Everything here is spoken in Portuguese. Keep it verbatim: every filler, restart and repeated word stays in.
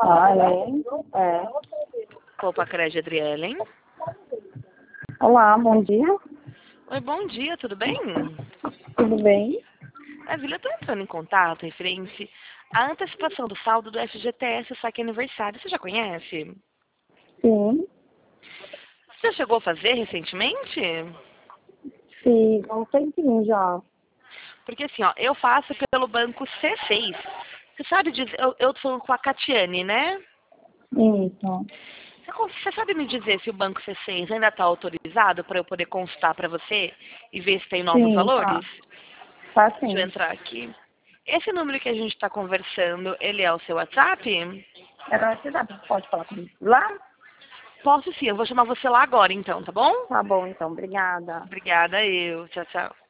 Ah, é? É. Copa Crédito, Adrielen. Olá, bom dia. Oi, bom dia, tudo bem? Tudo bem? A Vila está entrando em contato referente à antecipação do saldo do F G T S Saque Aniversário. Você já conhece? Sim. Você já chegou a fazer recentemente? Sim, há um tempinho já. Porque assim, ó, eu faço pelo banco C seis. Você sabe dizer, eu, eu tô falando com a Catiane, né? Isso. Você, cons- você sabe me dizer se o banco C seis ainda está autorizado para eu poder consultar para você e ver se tem novos Sim, tá. valores? Tá Deixa eu sim. entrar aqui. Esse número que a gente está conversando, ele é o seu WhatsApp? Era você já pode falar comigo lá? Posso sim, eu vou chamar você lá agora então, tá bom? Tá bom, então. Obrigada. Obrigada, eu. Tchau, tchau.